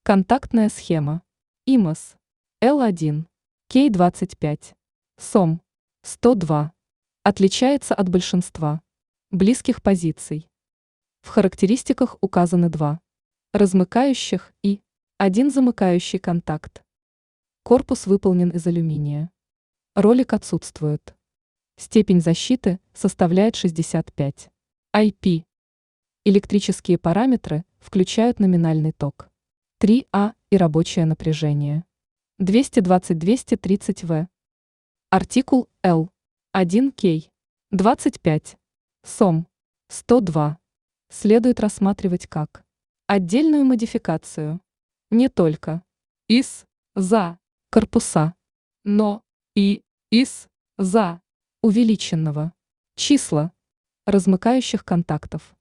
Контактная схема. ИМОС. L1. K25. СОМ. 102. Отличается от большинства близких позиций. В характеристиках указаны два размыкающих и один замыкающий контакт. Корпус выполнен из алюминия. Ролик отсутствует. Степень защиты составляет 65. IP. Электрические параметры включают номинальный ток 3А и рабочее напряжение 220-230 В. Артикул L. 1К. 25. СОМ. 102. Следует рассматривать как отдельную модификацию не только из-за корпуса, но и из-за увеличенного числа размыкающих контактов.